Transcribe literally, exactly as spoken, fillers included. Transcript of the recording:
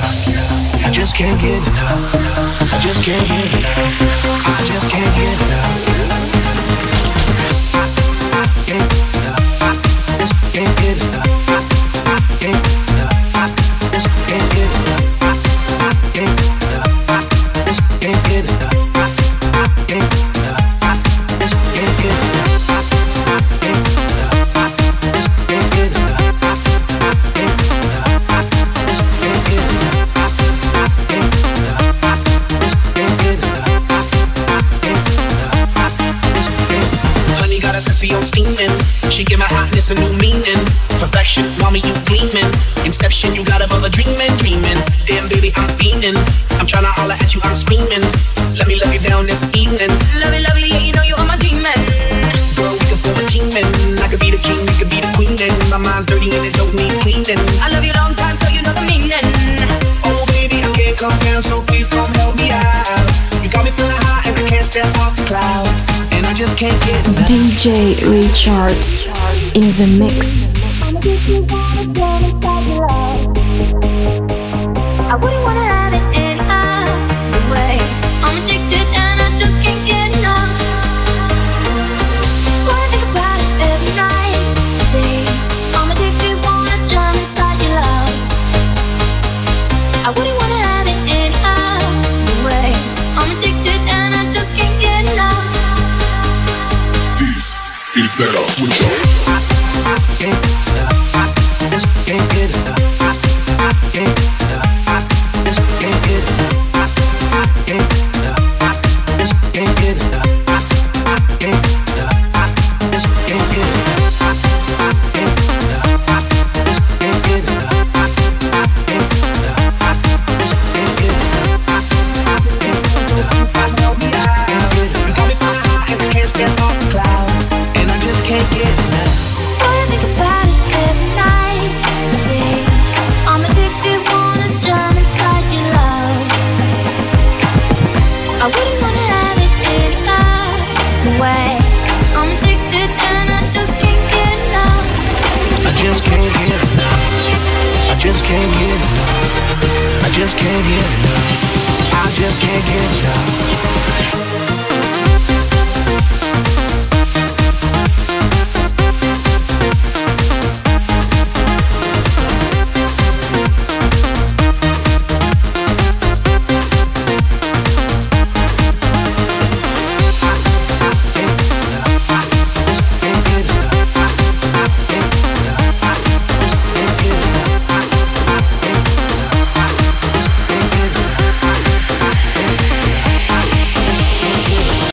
I just can't get enough. I just can't get enough. I just can't get enough. I can't get enough. I just can't get enough. I can't get enough. I just can't get enough. I can't get enough. I just can't get enough. I can't get enough. I just can't get enough. I can't get enough. I just can't get enough. I can't get enough. I just can't get enough. Honey got a sexy on steaming. She give my hotness a new meaning. Perfection, mommy, you gleaming. Inception, you got above a dreaming, dreaming. Damn, baby, I'm fiending. I'm tryna holler at you, I'm screaming. Let me love you down this evening. Love it, lovely, yeah, you know you are my demon. Girl, we can form a team, and I could be the king, we could be the queen, and my mind's dirty and it don't need cleaning. I love you long time, so you know the meaning. Oh, baby, I can't come down, so please come help me out. You got me feeling high, and I can't step off the cloud, and I just can't get enough. D J Richard in the mix. I wouldn't wanna have it any other way. I'm addicted and I just can't get enough. Wanna think about it every night, day. I'm addicted, wanna jump inside your love. I wouldn't wanna have it any other way. I'm addicted and I just can't get enough. This is better switch up. I can't get enough. I just can't get enough. I can't get enough. I just can't get enough. I can't get enough. I just can't get enough. I can't get enough. I just can't get enough. I can't get enough. I just can't get enough. I can't get enough. I just can't get enough. I can't get enough. Help me out. You got me feeling high and I can't step off the cloud, and I just can't get enough. Boy, I think about it every night, day. I'm addicted, wanna jump inside your love. I wouldn't wanna have it any other way. I'm addicted and I just can't get enough. I just can't get enough. I just can't get enough. I just can't get enough. I just can't get enough.